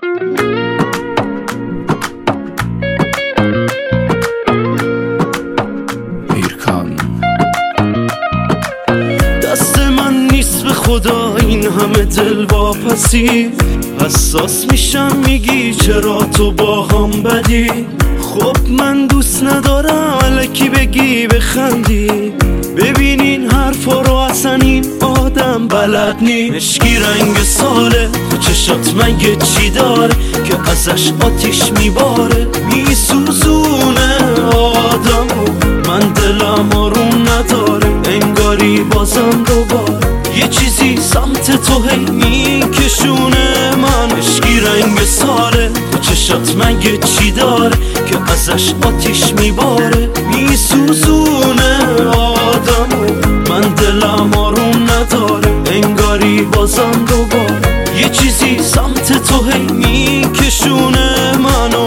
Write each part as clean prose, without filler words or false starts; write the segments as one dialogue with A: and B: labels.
A: دست من نیست به خدا این همه دل واپسی، حساس میشم میگی چرا تو با هم بدی. خب من دوست ندارم الکی بگی بخندی، ببینین حرفا رو اصلا این آدم بلد نی. مشکی رنگ ساله تو چشات مگه چی داره که ازش آتیش میباره، میسوزونه آدمو. من دلم آروم نداره انگاری بازم دوباره یه چیزی سمت تو هی میکشونه من. مشکی رنگ ساله تو چشات مگه چی داره که ازش آتیش میباره، میسوزونه آدمو. من دلم آروم نداره انگاری بازم دوباره یه چیزی سمت تو هی میکشونه منو.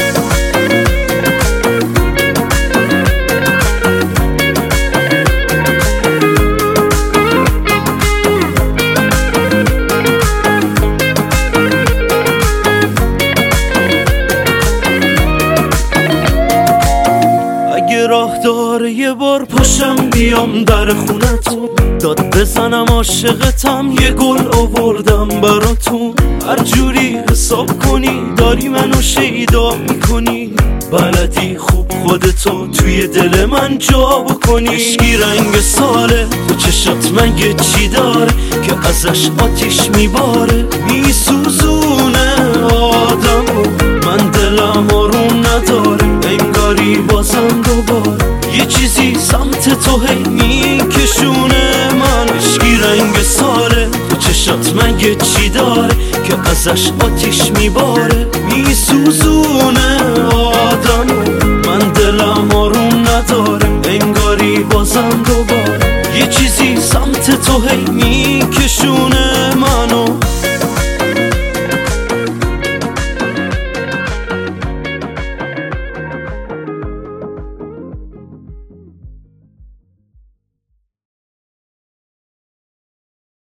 A: راه داره یه بار پاشم بیام در خونتون، داد بزنم عاشقتم یه گل آوردم براتون. هر جوری حساب کنی داری منو شیدا میکنی، بلدی خوب خودتو توی دل من جا بکنی. مشکی رنگ ساله تو چشات مگه چی داره که ازش آتیش میباره، میسوزونه آدمو. من دلم آروم نداره انگاری بازم دوباره یه چیزی سمت تو هی میکشونه من. مشکی رنگ ساله تو چشات مگه چی داره که ازش آتیش میباره، میسوزونه آدم.